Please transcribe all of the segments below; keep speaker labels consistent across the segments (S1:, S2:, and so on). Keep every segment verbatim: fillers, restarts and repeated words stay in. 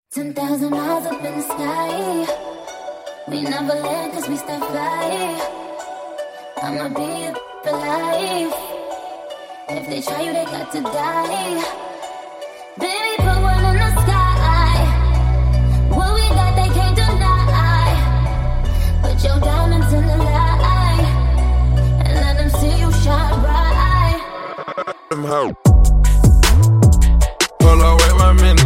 S1: Ten thousand miles up in the sky. We never land cause we stay fly. I'ma be up for life. If they try you, they got to die. Baby, put one in the sky. What we got, they can't deny. Put your diamonds in the light and let them see you shine bright.
S2: Them hoe. Hold on, wait one minute.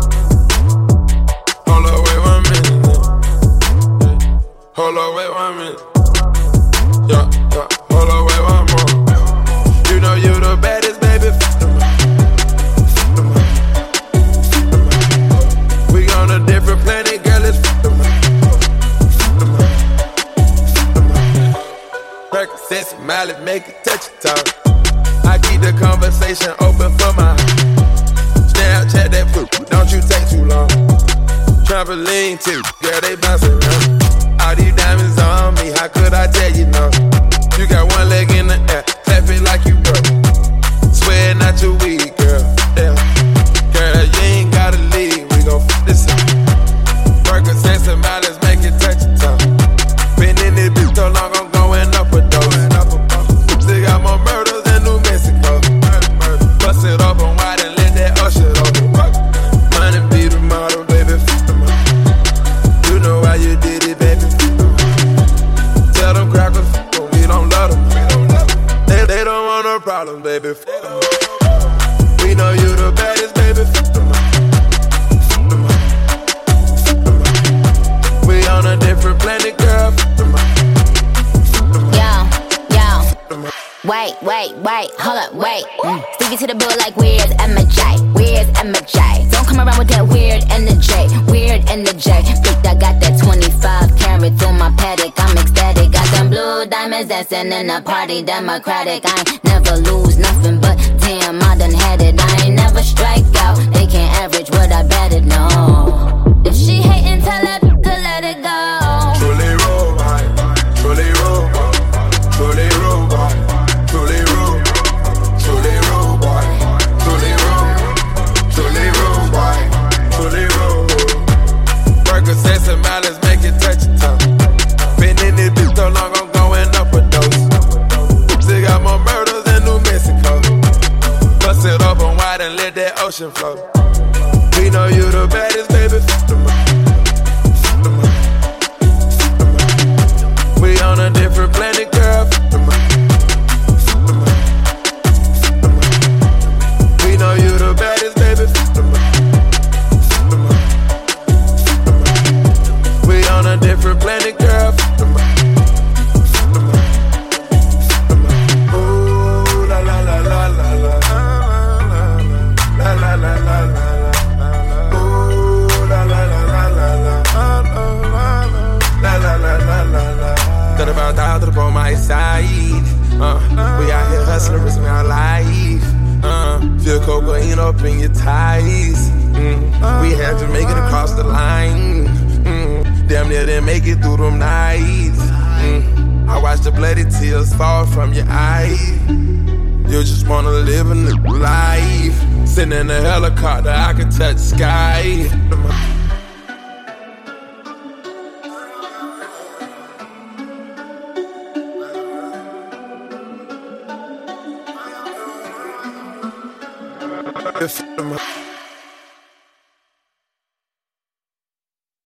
S2: Hold on, wait one minute. Hold on, wait one minute. Yeah, yeah. Hold on, wait one more. You know you the baddest, baby. We on a different planet, girl. It's Percocets, mileage, make it touch your tongue. I keep the conversation open for my Snapchat that poop, don't you take too long. Trampoline too, girl, they bouncing around. All these diamonds on me, how could I tell you no? You got one leg in the air, clap it like you broke. Swear not your weed, girl, damn. Girl, you ain't gotta leave, we gon' f*** this up. Percocets and mileage, make it touch your tongue. Been in this bitch so long, I'm going up a dose. Still got more murders in New Mexico. Bust it up and wide and let that usher open. Money be the model, baby. You know why you did it, baby. Tell them crackers, but we don't love them. They, they don't want no problems, baby. We know you the baddest, baby. We on a different planet, girl.
S1: Wait, wait, wait, hold up, wait. Mm. Stick it to the bill like where's M J? Where's M J? Don't come around with that weird energy, weird energy. Bitch, I got that twenty-five carat through my paddock. I'm ecstatic. Got them blue diamonds dancing in the party, democratic. I ain't never lose nothing, but damn, I done had it. I ain't never strike out. They can't average what I betted, no. If she hatin', tell her to let it go.
S2: Truly robot, truly robot, truly robot. Truly rude, truly rude boy, truly rude, truly rude boy, truly rude. Percocets and mileage make it touch your tongue. Been in this bitch so long, I'm going up a dose. Still got more murders in New Mexico. Bust it up and wide and let that ocean flow. We know you the baddest, baby. We on a different planet, girl. We know you the baddest, baby. We on a different planet, girl. Ooh, la la la la la la. La la la la la la. Ooh, la la la la la la. La la la la la la. Thirty five thousand on my side. Uh, we out here hustling, risking our life. Uh, feel cocaine up in your ties. Mm, we had to make it across the line. Mm, damn near didn't make it through them nights. Mm, I watched the bloody tears fall from your eyes. You just wanna live a new life. Sitting in a helicopter, I can touch sky. If